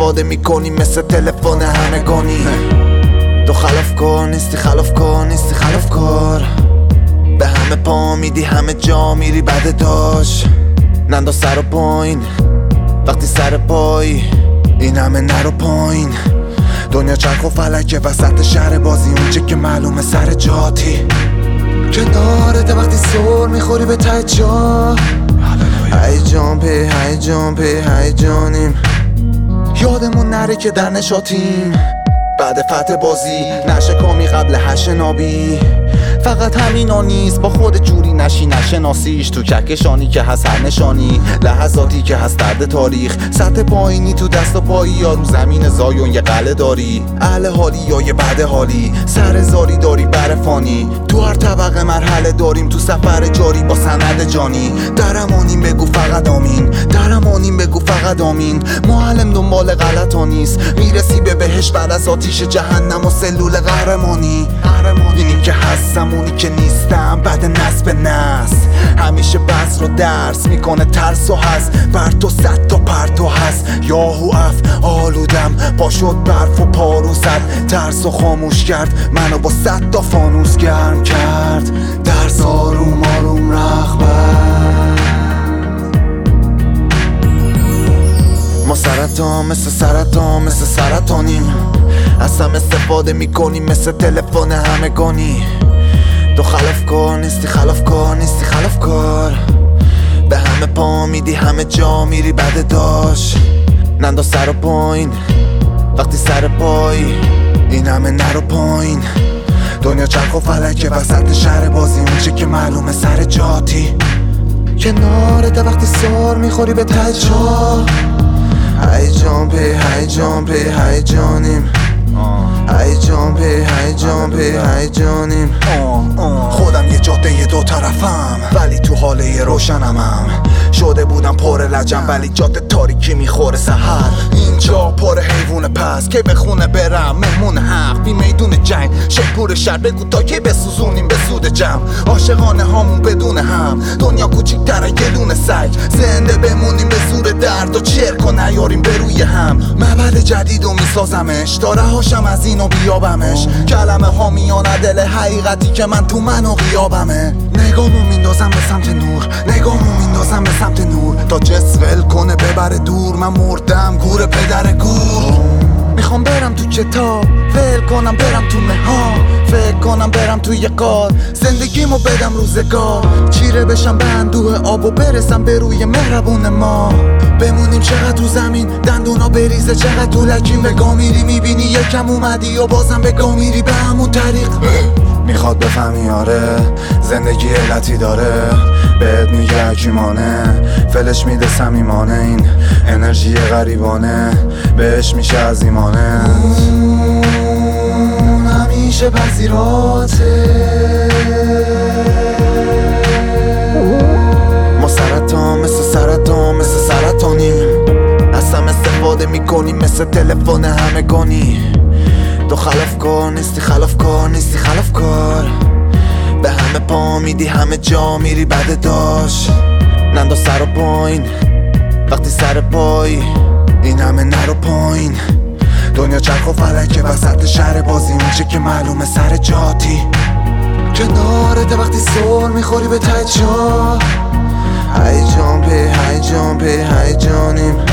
استفاده میکنی مثل تلفن همگانی. تو خلاف کار نیستی، خلاف کار نیستی، خلاف کار. به همه پا میدی، همه جا میری بعد داشت. ننداز سر و پایین وقتی سر پایی، این همه نرو پایین. دنیا چرخ و فلکه وسط شهر بازی، اونچه که معلومه سر جاتی. کنارته وقتی سر میخوری به ته جا، هیجان پی هیجان پی هیجانیم. یادمون نره که در نشاتیم بعد فتح بازی، نشکامی قبل هش نابی. فقط همینا نیست، با خود جوری نشی نشناسیش. تو کهکشانی که هست هر نشانی، لحظاتی که هست درد تاریخ. سطح پایینی تو دست و پایی، یا رو زمین زایون یه قله داری. اهل حالی یا یه بعد حالی، سر زاری داری بر فانی. تو هر طبقه مرحله داریم، تو سفر جاری با سند جانی. درمانیم بگو فقط آمین، درمانیم بگو فقط آمین. معلم دنبال غلطا نیست، میرسی به بهشت بعد از آتیش جهنم و سلول قهرمانی. اینی که هستم اونی که نیستم، بعد نصب به نصب. همیشه بس رو درس میکنه ترس و هست، بر تو صد تا پرتو هست. یاهو اف آلودم، پا شد برف و پارو زد. ترس و خاموش کرد، منو با صد تا فانوس گرم کرد. درس آروم آروم رغبت. ما سرطان مثل سرطان مثل سرطانیم. از هم استفاده میکنیم مثل تلفن همگانی. تو خلاف کار نیستی، خلاف کار نیستی، خلاف کار. به همه پا میدی، همه جا میری بعد داشت. ننداز سر و پایین وقتی سر پایی، این همه نرو پایین. دنیا چرخ و فلکه وسط شهر بازی، اونچه که معلومه سر جاتی. کنارته وقتی سر میخوری به ته جا، هیجان پی هیجان پی هیجانیم. هیجان پی هیجان پی هیجانیم. خودم یه جاده دو طرفم، ولی تو حاله روشنمم. شده بودم پر لجم، ولی جاده تاریکی میخوره سحر. اینجا پر حیوان پس که به خونه برم، مهمون حق بی میدون جنگ. شکور شهر بگو تا که بسوزونیم به سود جمع. عاشقانه هامون بدون هم، دنیا کوچیک‌تره یه دونه سگ. زنده بمونیم به زور درد و چرک و نیاریم به روی هم. معبد جدید و میسازمش تا رهاشم از اینو بیابمش. کلمه ها میانه دل حقیقتی که من تو منو غیابمه. نگامو میندازم به سمت نور، نگامو میندازم به سمت نور. تا جس ول کنه ببره دور، من مردم گور پدر گور. میخوام برم تو کتاب، ول کنم برم تو مها. فکر کنم برم تو یه قار، زندگیمو بدم روزگار. چیره بشم به اندوه آب و برسم به روی مهربون ما. بمونیم چقدر تو زمین، دندونا بریزه چقدر تو لکیم. بگاه میری میبینی یکم اومدی و بازم بگاه میری به همون طریق. میخواد بفهمی آره زندگی علتی داره، بهت میگه حکیمانه، فلش میده صمیمانه. این انرژی غریبانه بهش میشه عظیمانه. همیشه پذیراته. ما سرطان مثل سرطان مثل سرطانیم. از هم استفاده میکنیم مثل تلفن همگانی. تو خلاف کار نیستی، خلاف کار نیستی، خلاف کار. به همه پا میدی، همه جا میری بعد داشت. ننداز سر و پایین وقتی سر پایی، این همه نرو پایین. دنیا چرخ و فلکه وسط شهر بازی، اونچه که معلومه سر جاتی. کنارته وقتی سر میخوری به ته جا، هیجان پی هیجان پی هیجانیم.